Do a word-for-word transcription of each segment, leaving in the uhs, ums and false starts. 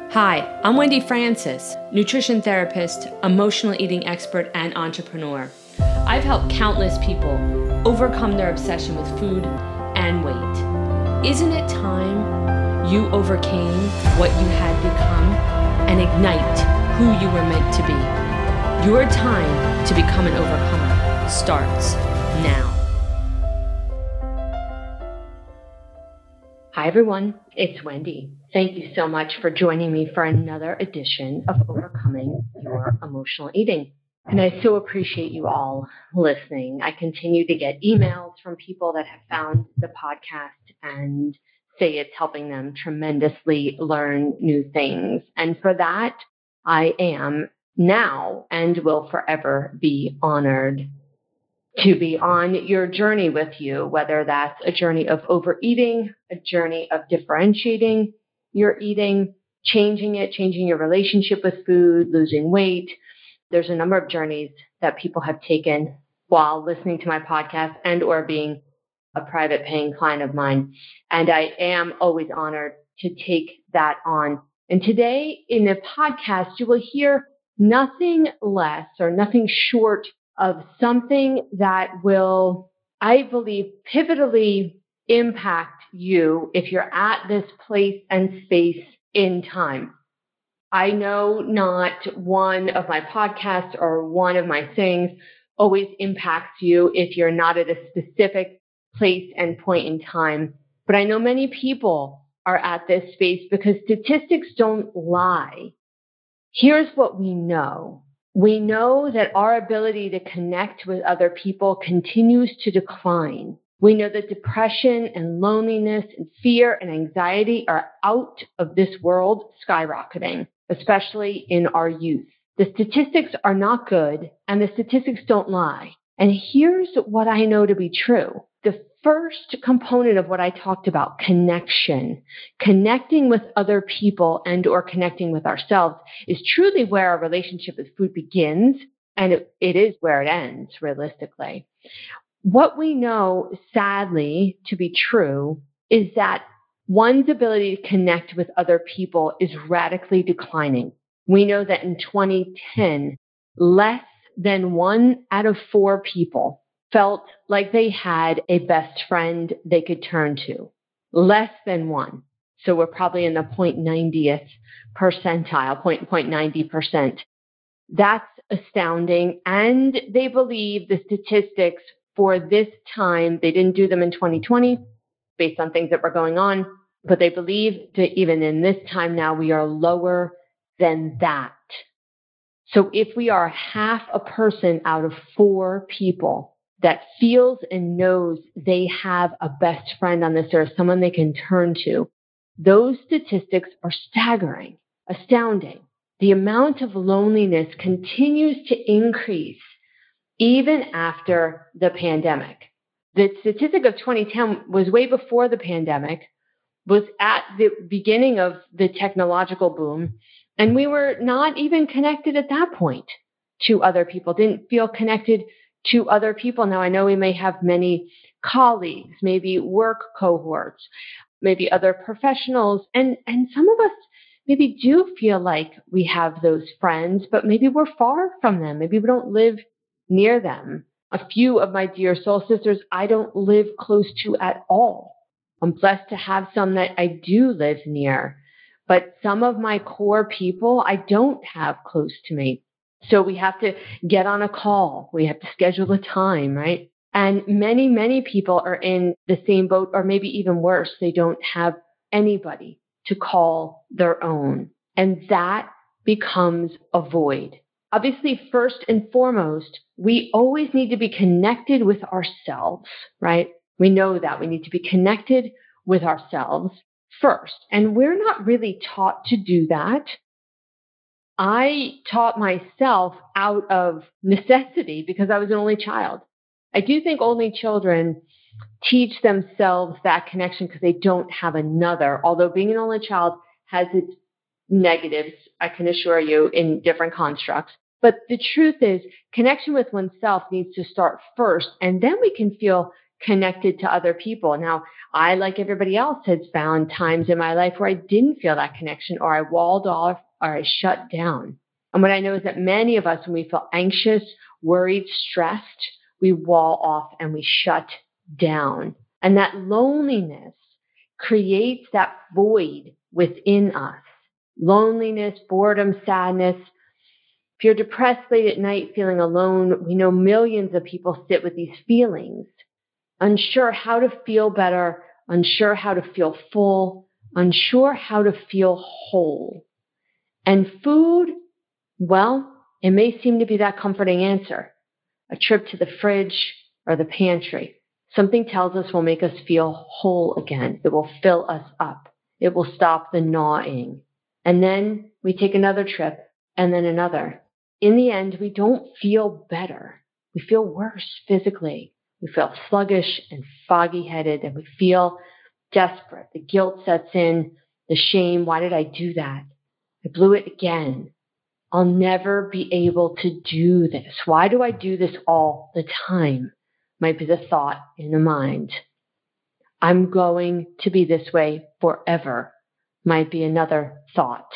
Hi, I'm Wendy Francis, nutrition therapist, emotional eating expert, and entrepreneur. I've helped countless people overcome their obsession with food and weight. Isn't it time you overcame what you had become and ignite who you were meant to be? Your time to become an overcomer starts now. Hi everyone, it's Wendy. Thank you so much for joining me for another edition of Overcoming Your Emotional Eating. And I so appreciate you all listening. I continue to get emails from people that have found the podcast and say it's helping them tremendously learn new things. And for that, I am now and will forever be honored to be on your journey with you, whether that's a journey of overeating, a journey of differentiating your eating, changing it, changing your relationship with food, losing weight. There's a number of journeys that people have taken while listening to my podcast and or being a private paying client of mine. And I am always honored to take that on. And today in the podcast, you will hear nothing less or nothing short of something that will, I believe, pivotally impact you if you're at this place and space in time. I know not one of my podcasts or one of my things always impacts you if you're not at a specific place and point in time, but I know many people are at this space because statistics don't lie. Here's what we know. We know that our ability to connect with other people continues to decline. We know that depression and loneliness and fear and anxiety are out of this world skyrocketing, especially in our youth. The statistics are not good and the statistics don't lie. And here's what I know to be true. The first component of what I talked about, connection, connecting with other people and or connecting with ourselves is truly where our relationship with food begins, and it, it is where it ends, realistically. What we know, sadly, to be true is that one's ability to connect with other people is radically declining. We know that in twenty ten, less than one out of four people felt like they had a best friend they could turn to. Less than one. So we're probably in the zero point nine zero percentile, zero point nine zero percent. That's astounding. And they believe the statistics for this time, they didn't do them in twenty twenty based on things that were going on, but they believe that even in this time now, we are lower than that. So if we are half a person out of four people that feels and knows they have a best friend on this earth, someone they can turn to, those statistics are staggering, astounding. The amount of loneliness continues to increase even after the pandemic. The statistic of twenty ten was way before the pandemic, was at the beginning of the technological boom, and we were not even connected at that point to other people, didn't feel connected to other people. Now, I know we may have many colleagues, maybe work cohorts, maybe other professionals, and, and some of us maybe do feel like we have those friends, but maybe we're far from them. Maybe we don't live near them. A few of my dear soul sisters, I don't live close to at all. I'm blessed to have some that I do live near, but some of my core people I don't have close to me. So we have to get on a call. We have to schedule a time, right? And many, many people are in the same boat, or maybe even worse. They don't have anybody to call their own. And that becomes a void. Obviously, first and foremost, we always need to be connected with ourselves, right? We know that we need to be connected with ourselves first. And we're not really taught to do that. I taught myself out of necessity because I was an only child. I do think only children teach themselves that connection because they don't have another, although being an only child has its negatives, I can assure you, in different constructs. But the truth is, connection with oneself needs to start first, and then we can feel connected to other people. Now, I, like everybody else, has found times in my life where I didn't feel that connection, or I walled off, or I shut down. And what I know is that many of us, when we feel anxious, worried, stressed, we wall off and we shut down. And that loneliness creates that void within us. Loneliness, boredom, sadness. If you're depressed late at night, feeling alone, we know millions of people sit with these feelings, unsure how to feel better, unsure how to feel full, unsure how to feel whole. And food, well, it may seem to be that comforting answer. A trip to the fridge or the pantry. Something tells us will make us feel whole again. It will fill us up. It will stop the gnawing. And then we take another trip and then another. In the end, we don't feel better. We feel worse physically. We feel sluggish and foggy-headed, and we feel desperate. The guilt sets in, the shame. Why did I do that? I blew it again. I'll never be able to do this. Why do I do this all the time? Might be the thought in the mind. I'm going to be this way forever. Might be another thought.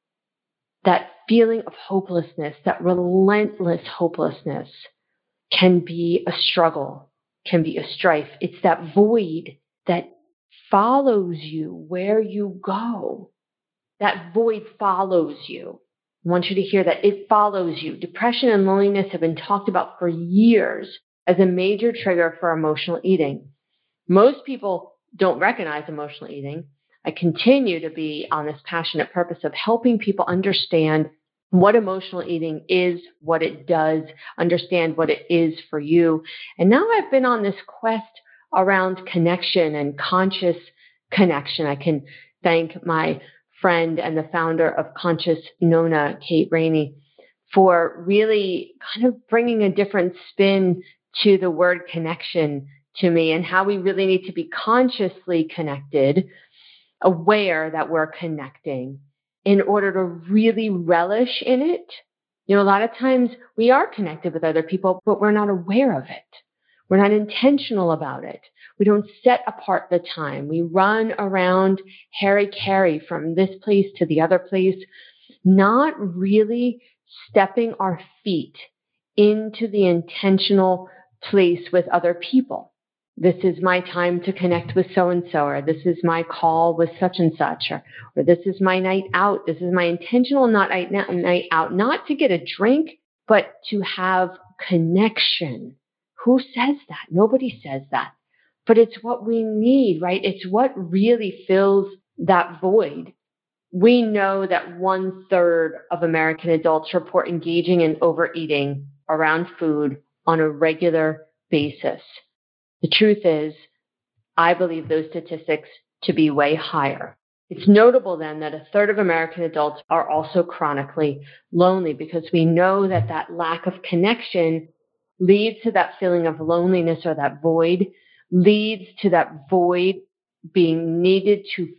That feeling of hopelessness, that relentless hopelessness, can be a struggle, can be a strife. It's that void that follows you where you go. That void follows you. I want you to hear that. It follows you. Depression and loneliness have been talked about for years as a major trigger for emotional eating. Most people don't recognize emotional eating. I continue to be on this passionate purpose of helping people understand what emotional eating is, what it does, understand what it is for you. And now I've been on this quest around connection and conscious connection. I can thank my friend and the founder of Conscious Nona, Kate Rainey, for really kind of bringing a different spin to the word connection to me, and how we really need to be consciously connected, aware that we're connecting in order to really relish in it. You know, a lot of times we are connected with other people, but we're not aware of it. We're not intentional about it. We don't set apart the time. We run around hara-kiri from this place to the other place, not really stepping our feet into the intentional place with other people. This is my time to connect with so-and-so, or this is my call with such and such, or, or this is my night out. This is my intentional not night out, not to get a drink, but to have connection. Who says that? Nobody says that. But it's what we need, right? It's what really fills that void. We know that one third of American adults report engaging in overeating around food on a regular basis. The truth is, I believe those statistics to be way higher. It's notable then that a third of American adults are also chronically lonely, because we know that that lack of connection leads to that feeling of loneliness, or that void leads to that void being needed to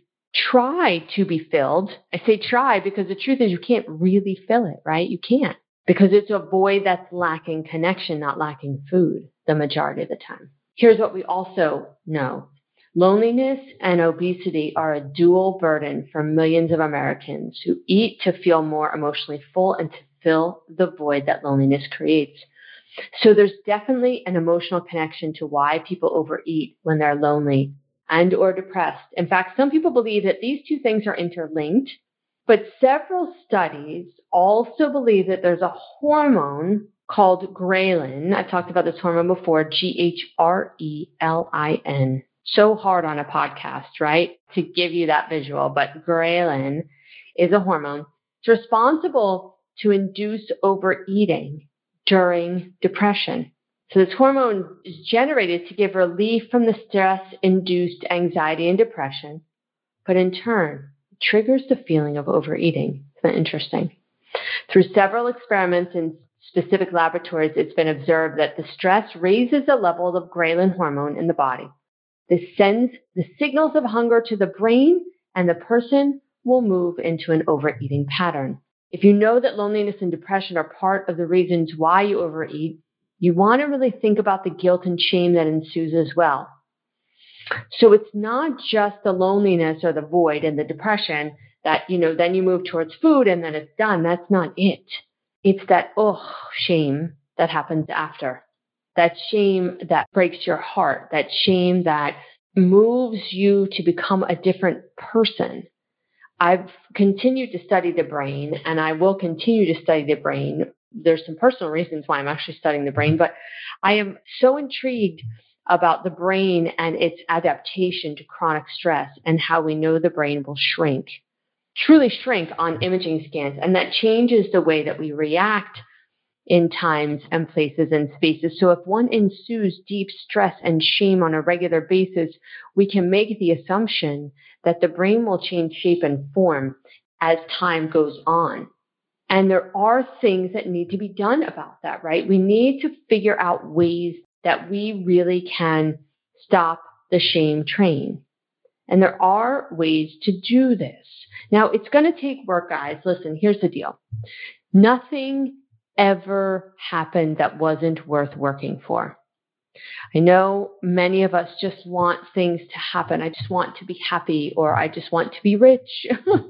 try to be filled. I say try because the truth is you can't really fill it, right? You can't, because it's a void that's lacking connection, not lacking food the majority of the time. Here's what we also know. Loneliness and obesity are a dual burden for millions of Americans who eat to feel more emotionally full and to fill the void that loneliness creates. So there's definitely an emotional connection to why people overeat when they're lonely and or depressed. In fact, some people believe that these two things are interlinked, but several studies also believe that there's a hormone called ghrelin. I've talked about this hormone before, G H R E L I N. So hard on a podcast, right, to give you that visual, but ghrelin is a hormone. It's responsible to induce overeating during depression. So this hormone is generated to give relief from the stress-induced anxiety and depression, but in turn, it triggers the feeling of overeating. Isn't that interesting? Through several experiments in specific laboratories, it's been observed that the stress raises the level of ghrelin hormone in the body. This sends the signals of hunger to the brain, and the person will move into an overeating pattern. If you know that loneliness and depression are part of the reasons why you overeat, You want to really think about the guilt and shame that ensues as well. So it's not just the loneliness or the void and the depression that, you know, then you move towards food and then it's done. That's not it. It's that, oh, shame that happens after. That shame that breaks your heart. That shame that moves you to become a different person. I've continued to study the brain, and I will continue to study the brain. There's some personal reasons why I'm actually studying the brain, but I am so intrigued about the brain and its adaptation to chronic stress and how we know the brain will shrink, truly shrink on imaging scans. And that changes the way that we react in times and places and spaces. So if one ensues deep stress and shame on a regular basis, we can make the assumption that the brain will change shape and form as time goes on. And there are things that need to be done about that, right? We need to figure out ways that we really can stop the shame train. And there are ways to do this. Now, it's going to take work, guys. Listen, here's the deal. Nothing ever happened that wasn't worth working for. I know many of us just want things to happen. I just want to be happy, or I just want to be rich.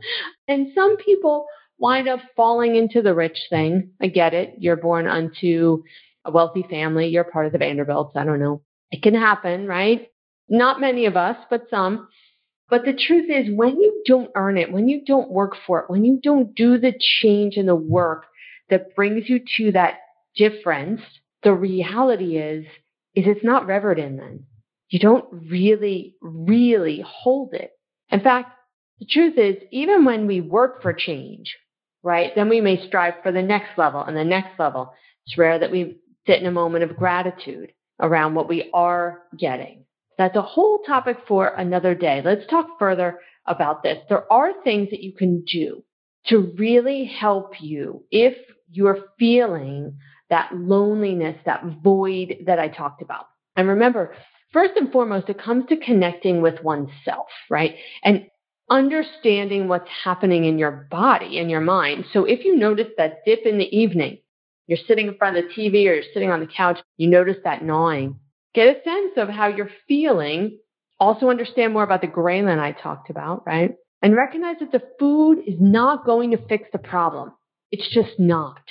And some people wind up falling into the rich thing. I get it. You're born unto a wealthy family. You're part of the Vanderbilts. I don't know. It can happen, right? Not many of us, but some. But the truth is, when you don't earn it, when you don't work for it, when you don't do the change in the work that brings you to that difference, the reality is, is it's not revered in then. You don't really, really hold it. In fact, the truth is, even when we work for change, right, then we may strive for the next level and the next level. It's rare that we sit in a moment of gratitude around what we are getting. That's a whole topic for another day. Let's talk further about this. There are things that you can do to really help you if you're feeling that loneliness, that void that I talked about. And remember, first and foremost, it comes to connecting with oneself, right? And understanding what's happening in your body and your mind. So if you notice that dip in the evening, you're sitting in front of the T V or you're sitting on the couch, you notice that gnawing. Get a sense of how you're feeling. Also understand more about the ghrelin I talked about, right? And recognize that the food is not going to fix the problem. It's just not.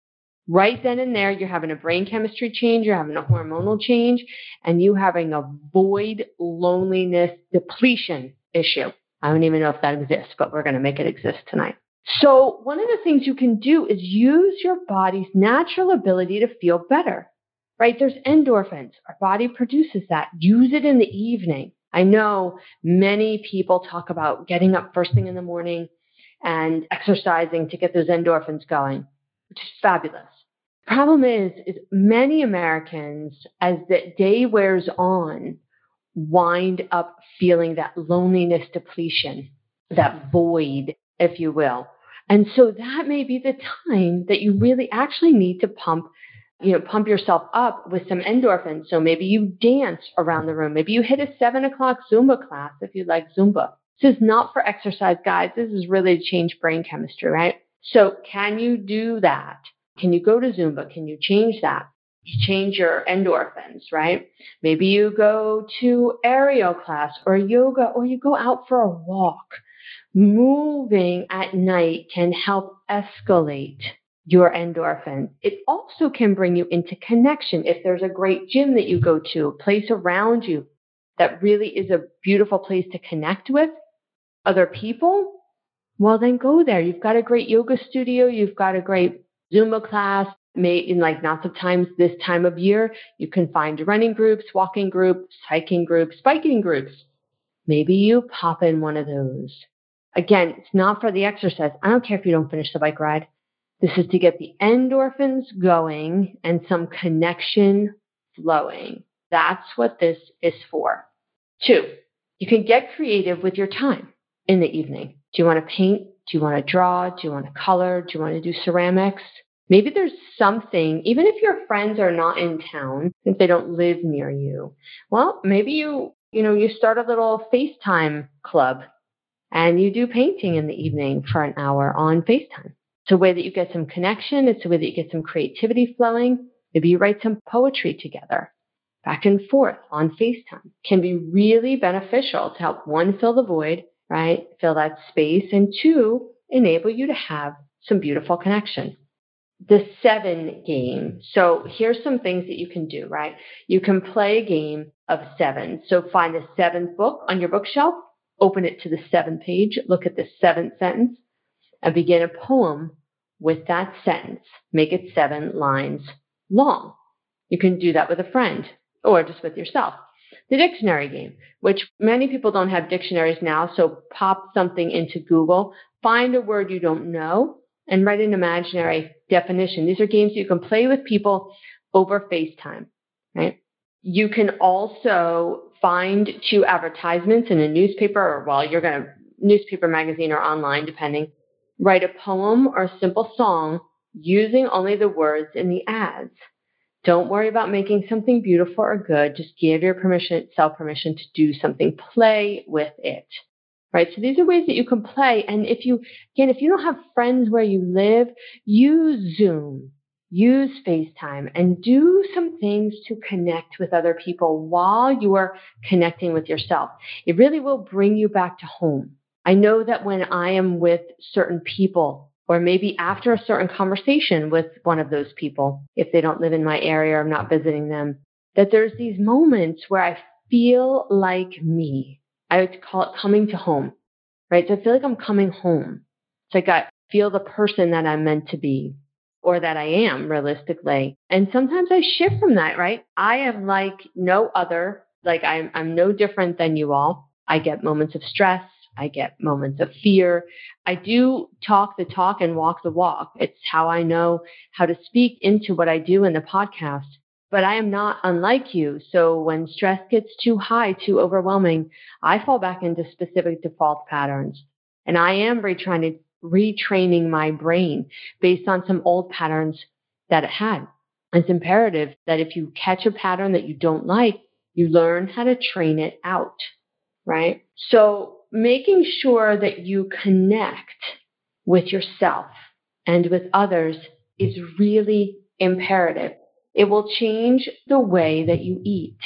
Right then and there, you're having a brain chemistry change, you're having a hormonal change, and you having a void loneliness depletion issue. I don't even know if that exists, but we're going to make it exist tonight. So one of the things you can do is use your body's natural ability to feel better, right? There's endorphins. Our body produces that. Use it in the evening. I know many people talk about getting up first thing in the morning and exercising to get those endorphins going, which is fabulous. Problem is, is many Americans, as the day wears on, wind up feeling that loneliness depletion, that void, if you will. And so that may be the time that you really actually need to pump, you know, pump yourself up with some endorphins. So maybe you dance around the room. Maybe you hit a seven o'clock Zumba class if you like Zumba. This is not for exercise, guys. This is really to change brain chemistry, right? So can you do that? Can you go to Zumba? Can you change that? You change your endorphins, right? Maybe you go to aerial class or yoga, or you go out for a walk. Moving at night can help escalate your endorphins. It also can bring you into connection. If there's a great gym that you go to, a place around you that really is a beautiful place to connect with other people, well, then go there. You've got a great yoga studio. You've got a great Zumba class. May in like lots of times this time of year, you can find running groups, walking groups, hiking groups, biking groups. Maybe you pop in one of those. Again, it's not for the exercise. I don't care if you don't finish the bike ride. This is to get the endorphins going and some connection flowing. That's what this is for. Two, you can get creative with your time in the evening. Do you want to paint? Do you want to draw? Do you want to color? Do you want to do ceramics? Maybe there's something, even if your friends are not in town, if they don't live near you, well, maybe you, you know, you start a little FaceTime club and you do painting in the evening for an hour on FaceTime. It's a way that you get some connection. It's a way that you get some creativity flowing. Maybe you write some poetry together. Back and forth on FaceTime can be really beneficial to help, one, fill the void, right? Fill that space, and two, enable you to have some beautiful connection. The seven game. So here's some things that you can do, right? You can play a game of seven. So find the seventh book on your bookshelf, open it to the seventh page, look at the seventh sentence, and begin a poem with that sentence. Make it seven lines long. You can do that with a friend or just with yourself. The dictionary game, which many people don't have dictionaries now, so pop something into Google, find a word you don't know, and write an imaginary definition. These are games you can play with people over FaceTime, right? You can also find two advertisements in a newspaper, or, well, you're going to, newspaper, magazine, or online, depending. Write a poem or a simple song using only the words in the ads. Don't worry about making something beautiful or good. Just give your permission, self permission to do something. Play with it, right? So these are ways that you can play. And if you, again, if you don't have friends where you live, use Zoom, use FaceTime, and do some things to connect with other people while you are connecting with yourself. It really will bring you back to home. I know that when I am with certain people, or maybe after a certain conversation with one of those people, if they don't live in my area or I'm not visiting them, that there's these moments where I feel like me. I would call it coming to home, right? So I feel like I'm coming home. It's like I feel the person that I'm meant to be, or that I am realistically. And sometimes I shift from that, right? I am like no other, like I'm, I'm no different than you all. I get moments of stress. I get moments of fear. I do talk the talk and walk the walk. It's how I know how to speak into what I do in the podcast. But I am not unlike you. So when stress gets too high, too overwhelming, I fall back into specific default patterns. And I am retrying, retraining my brain based on some old patterns that it had. It's imperative that if you catch a pattern that you don't like, you learn how to train it out, right? So making sure that you connect with yourself and with others is really imperative. It will change the way that you eat.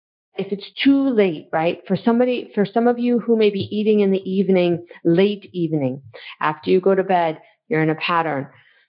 If it's too late, right? For somebody, for some of you who may be eating in the evening, late evening, after you go to bed, you're in a pattern.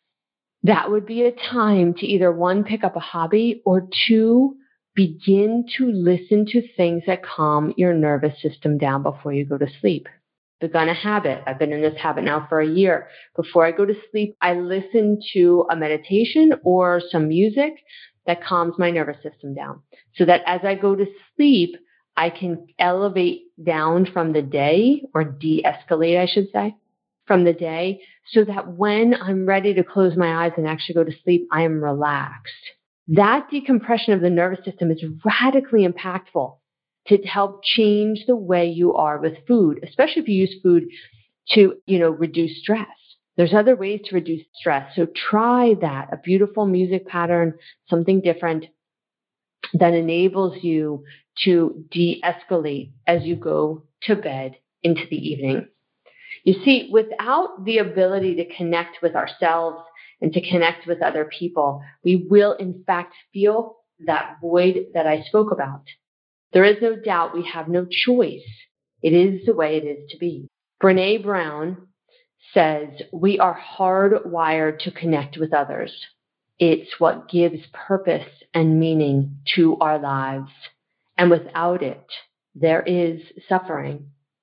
That would be a time to either, one, pick up a hobby, or two, begin to listen to things that calm your nervous system down before you go to sleep. Begun a habit. I've been in this habit now for a year. Before I go to sleep, I listen to a meditation or some music that calms my nervous system down, so that as I go to sleep, I can elevate down from the day, or de-escalate, I should say, from the day, so that when I'm ready to close my eyes and actually go to sleep, I am relaxed. That decompression of the nervous system is radically impactful to help change the way you are with food, especially if you use food to, you know, reduce stress. There's other ways to reduce stress. So try that, a beautiful music pattern, something different that enables you to de-escalate as you go to bed into the evening. You see, without the ability to connect with ourselves and to connect with other people, we will in fact feel that void that I spoke about. There is no doubt we have no choice. It is the way it is to be. Brené Brown says, we are hardwired to connect with others. It's what gives purpose and meaning to our lives. And without it, there is suffering.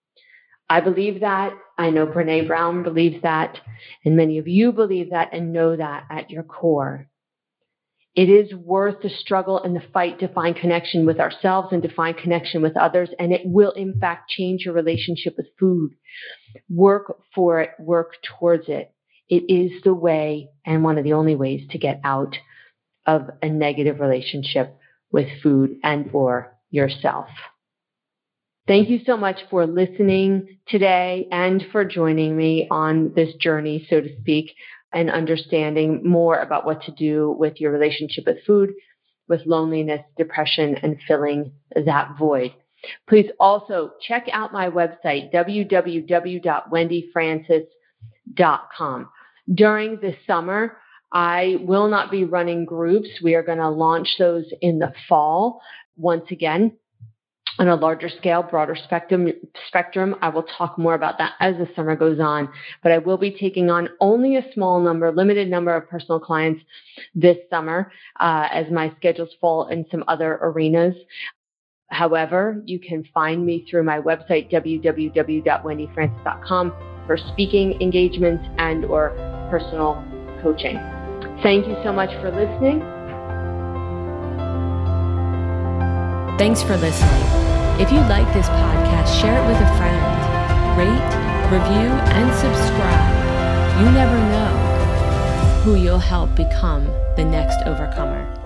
I believe that. I know Brené Brown believes that. And many of you believe that and know that at your core. It is worth the struggle and the fight to find connection with ourselves and to find connection with others. And it will, in fact, change your relationship with food. Work for it. Work towards it. It is the way and one of the only ways to get out of a negative relationship with food and or yourself. Thank you so much for listening today and for joining me on this journey, so to speak, and understanding more about what to do with your relationship with food, with loneliness, depression, and filling that void. Please also check out my website, w w w dot wendy francis dot com. During this summer, I will not be running groups. We are going to launch those in the fall. Once again, on a larger scale, broader spectrum, spectrum. I will talk more about that as the summer goes on, but I will be taking on only a small number, limited number of personal clients this summer uh, as my schedules fall in some other arenas. However, you can find me through my website, w w w dot wendy francis dot com, for speaking engagements and or personal coaching. Thank you so much for listening. Thanks for listening. If you like this podcast, share it with a friend. Rate, review, and subscribe. You never know who you'll help become the next overcomer.